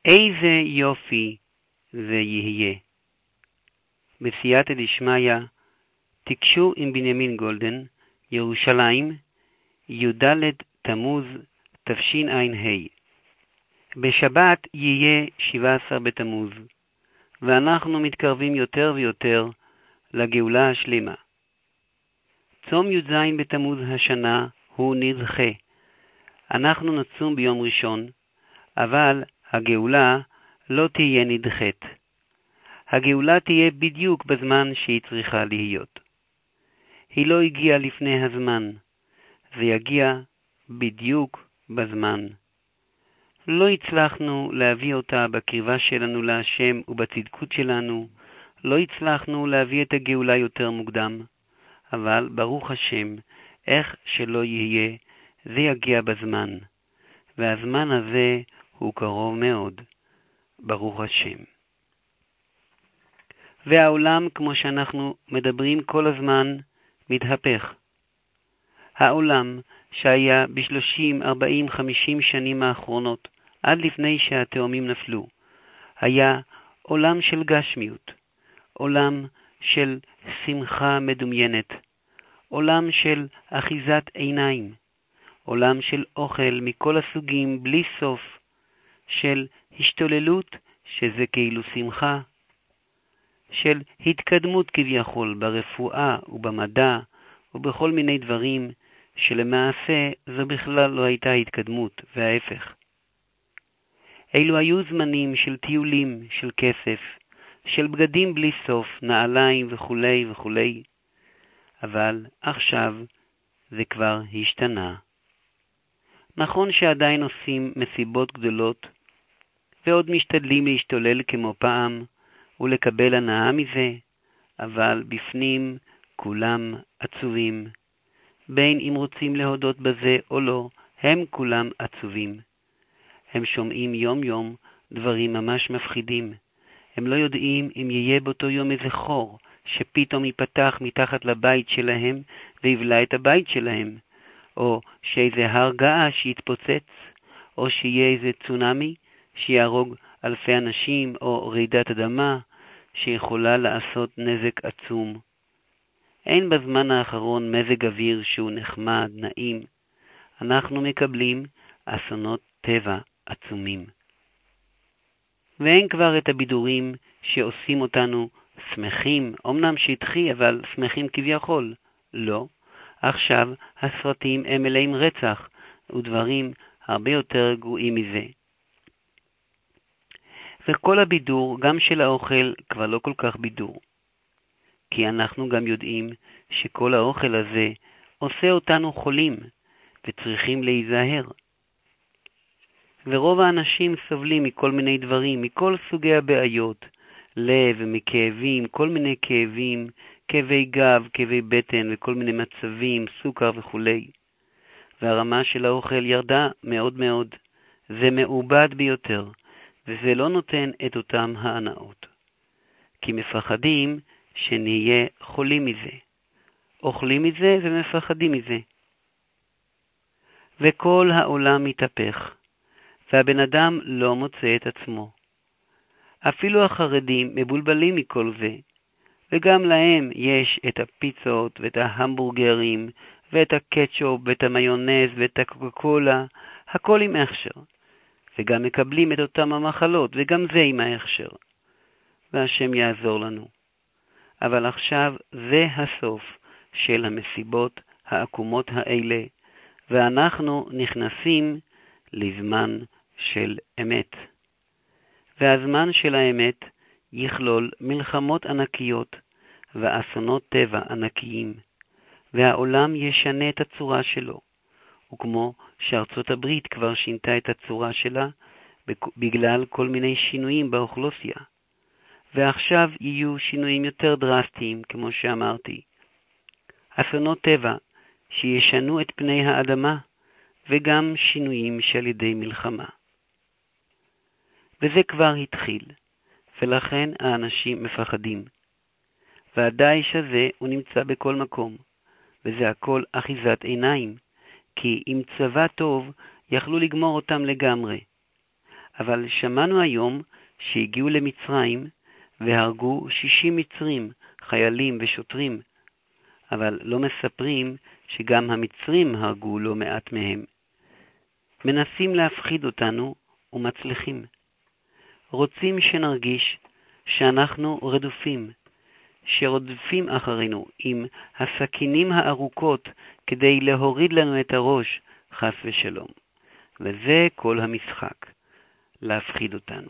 איזה יופי זה יהיה. בסייעתא דשמיא, תקשו עם בנימין גולדן, ירושלים, י"ד תמוז תשע"ה. בשבת יהיה 17 בתמוז, ואנחנו מתקרבים יותר ויותר לגאולה השלמה. צום י"ז בתמוז השנה הוא נדחה. אנחנו נצום ביום ראשון, אבל הגאולה לא תהיה נדחית. הגאולה תהיה בדיוק בזמן שהיא צריכה להיות. היא לא הגיעה לפני הזמן, זה יגיע בדיוק בזמן. לא הצלחנו להביא אותה בקרבה שלנו להשם ובצדקות שלנו, לא הצלחנו להביא את הגאולה יותר מוקדם, אבל ברוך השם, איך שלא יהיה, זה יגיע בזמן, והזמן הזה הוא קרוב מאוד, ברוך השם. והעולם, כמו שאנחנו מדברים כל הזמן, מתהפך. העולם שהיה ב-30, 40, 50 שנים האחרונות, עד לפני שהתאומים נפלו, היה עולם של גשמיות, עולם של שמחה מדומיינת, עולם של אחיזת עיניים, עולם של אוכל מכל הסוגים בלי סוף, של השתוללות שזה כאילו שמחה, של התקדמות כביכול ברפואה ובמדע ובכל מיני דברים שלמעשה זו בכלל לא הייתה התקדמות, וההפך. אלו היו זמנים של טיולים, של כסף, של בגדים בלי סוף, נעליים וכו' וכו'. אבל עכשיו זה כבר השתנה. נכון שעדיין עושים מסיבות גדולות, ועוד משתדלים להשתולל כמו פעם, ולקבל הנאה מזה, אבל בפנים כולם עצובים. בין אם רוצים להודות בזה או לא, הם כולם עצובים. הם שומעים יום יום דברים ממש מפחידים. הם לא יודעים אם יהיה באותו יום איזה חור שפתאום ייפתח מתחת לבית שלהם ויבלע את הבית שלהם, או שאיזה הר געש יתפוצץ, או שיהיה איזה צונמי שיהרוג אלפי אנשים, או רעידת אדמה שיכולה לעשות נזק עצום. אין בזמן האחרון מזג אוויר שהוא נחמד, נעים. אנחנו מקבלים אסונות טבע עצומים. ואין כבר את הבידורים שעושים אותנו שמחים, אמנם שטחי, אבל שמחים כביכול. לא. עכשיו הסרטים הם מלאים רצח, ודברים הרבה יותר גרועים מזה. וכל הבידור, גם של האוכל, כבר לא כל כך בידור. כי אנחנו גם יודעים שכל האוכל הזה עושה אותנו חולים, וצריכים להיזהר. ורוב האנשים סובלים מכל מיני דברים, מכל סוגי הבעיות, לב ומכאבים, כל מיני כאבים, כאבי גב, כאבי בטן וכל מיני מצבים, סוכר וכו'. והרמה של האוכל ירדה מאוד מאוד. זה מעובד ביותר, וזה לא נותן את אותם ההנאות. כי מפחדים שנהיה חולים מזה. אוכלים מזה ומפחדים מזה. וכל העולם מתהפך, והבן אדם לא מוצא את עצמו. אפילו החרדים מבולבלים מכל זה, וגם להם יש את הפיצות ואת ההמבורגרים ואת הקטשופ ואת המיונז ואת הקוקולה, הכל עם הכשר. וגם מקבלים את אותם המחלות, וגם זה עם ההכשר. והשם יעזור לנו. אבל עכשיו זה הסוף של המסיבות העקומות האלה, ואנחנו נכנסים לזמן של אמת. והזמן של האמת יכלול מלחמות ענקיות ואסונות טבע ענקיים, והעולם ישנה את הצורה שלו. וכמו שארצות הברית כבר שינתה את הצורה שלה בגלל כל מיני שינויים באוכלוסייה. ועכשיו יהיו שינויים יותר דרסטיים, כמו שאמרתי. אסונות טבע שישנו את פני האדמה, וגם שינויים שעל ידי מלחמה. וזה כבר התחיל, ולכן האנשים מפחדים. והדאעש הזה הוא נמצא בכל מקום, וזה הכל אחיזת עיניים, כי עם צבא טוב יכלו לגמור אותם לגמרי. אבל שמענו היום שהגיעו למצרים והרגו 60 מצרים, חיילים ושוטרים, אבל לא מספרים שגם המצרים הרגו לא מעט מהם. מנסים להפחיד אותנו ומצליחים. רוצים שנרגיש שאנחנו רדופים, שרודפים אחרינו עם הסכינים הארוכות כדי להוריד לנו את הראש, חס ושלום. וזה כל המשחק, להפחיד אותנו.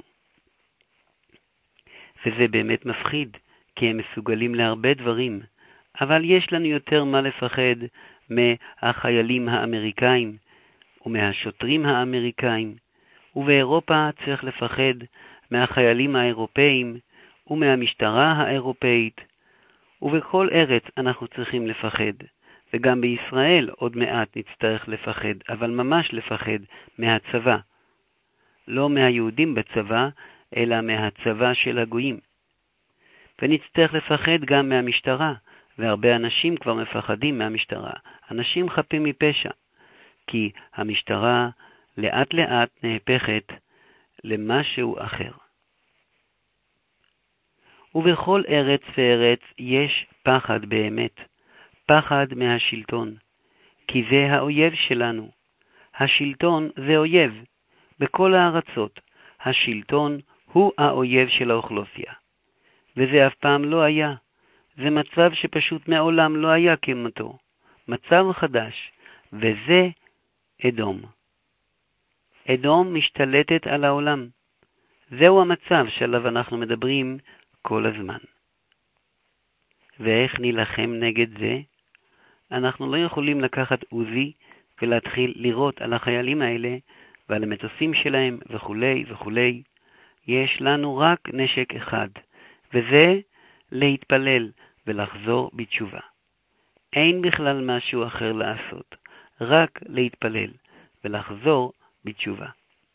וזה באמת מפחיד, כי הם מסוגלים להרבה דברים, אבל יש לנו יותר מה לפחד מהחיילים האמריקאים ומהשוטרים האמריקאים, ובאירופה צריך לפחד מהחיילים האירופאים ומהמשטרה האירופאית, ובכל ארץ אנחנו צריכים לפחד, וגם בישראל עוד מעט נצטרך לפחד, אבל ממש לפחד מהצבא. לא מהיהודים בצבא, אלא מהצבא של הגויים. ונצטרך לפחד גם מהמשטרה, והרבה אנשים כבר מפחדים מהמשטרה. אנשים חפים מפשע, כי המשטרה לאט לאט נהפכת למשהו אחר. ובכל ארץ וארץ יש פחד באמת, פחד מהשלטון, כי זה האויב שלנו. השלטון זה אויב. בכל הארצות, השלטון הוא האויב של האוכלוסייה. וזה אף פעם לא היה. זה מצב שפשוט מעולם לא היה כמותו. מצב חדש, וזה אדום. אדום משתלטת על העולם. זהו המצב שעליו אנחנו מדברים כל הזמן. ואיך נילחם נגד זה? אנחנו לא יכולים לקחת עוזי ולהתחיל לירות על החיילים האלה ועל המטוסים שלהם וכולי וכולי. יש לנו רק נשק אחד, וזה להתפלל ולחזור בתשובה. אין בכלל משהו אחר לעשות, רק להתפלל ולחזור בתשובה.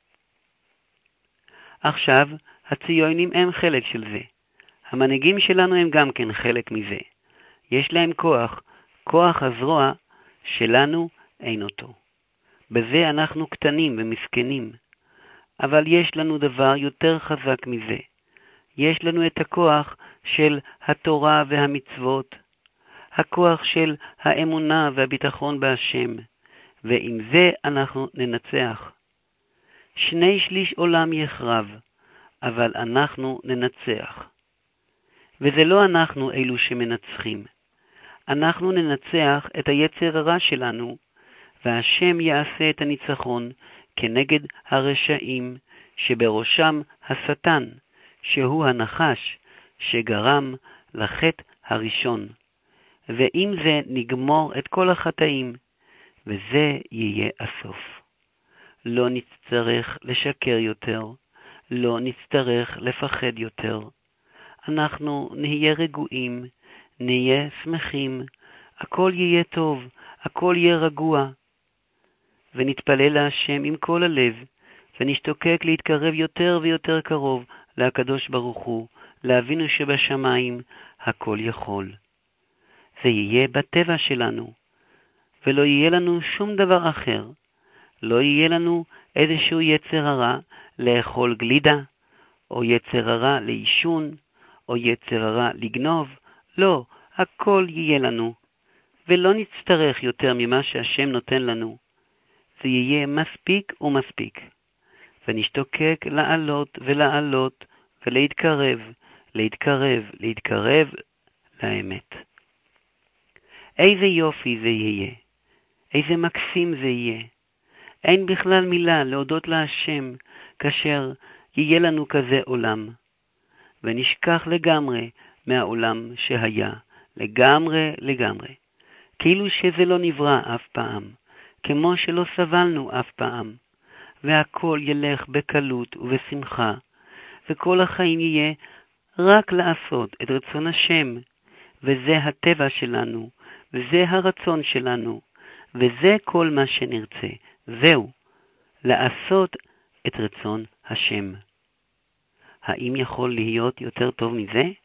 עכשיו, הציונים הם חלק של זה. המנהיגים שלנו הם גם כן חלק מזה. יש להם כוח, כוח הזרוע שלנו אין אותו. בזה אנחנו קטנים ומסכנים, אבל יש לנו דבר יותר חזק מזה. יש לנו את הכוח של התורה והמצוות, הכוח של האמונה והביטחון בהשם, ועם זה אנחנו ננצח. 2/3 עולם יחרב, אבל אנחנו ננצח. וזה לא אנחנו אלו שמנצחים. אנחנו ננצח את היצר הרע שלנו, והשם יעשה את הניצחון כנגד הרשעים שבראשם השטן, שהוא הנחש שגרם לחטא הראשון. ועם זה נגמור את כל החטאים, וזה יהיה הסוף. לא נצטרך לשקר יותר, לא נצטרך לפחד יותר. אנחנו נהיה רגועים, נהיה שמחים, הכל יהיה טוב, הכל יהיה רגוע. ונתפלל להשם עם כל הלב, ונשתוקק להתקרב יותר ויותר קרוב לקדוש ברוך הוא, לאבינו שבשמיים, הכל יכול. זה יהיה בטבע שלנו, ולא יהיה לנו שום דבר אחר. לא יהיה לנו איזשהו יצר הרע לאכול גלידה, או יצר הרע לאישון, או יצר הרע לגנוב. לא, הכל יהיה לנו, ולא נצטרך יותר ממה שהשם נותן לנו. זה יהיה מספיק ומספיק. ונשתוקק לעלות ולעלות ולהתקרב, להתקרב לאמת. איזה יופי זה יהיה, איזה מקסים זה יהיה. אין בכלל מילה להודות להשם כאשר יהיה לנו כזה עולם. ונשכח לגמרי מהעולם שהיה, לגמרי. כאילו שזה לא נברא אף פעם, כמו שלא סבלנו אף פעם. והכל ילך בקלות ובשמחה, וכל החיים יהיה רק לעשות את רצון השם, וזה הטבע שלנו, וזה הרצון שלנו, וזה כל מה שנרצה. זהו, לעשות את רצון השם. האם יכול להיות יותר טוב מזה?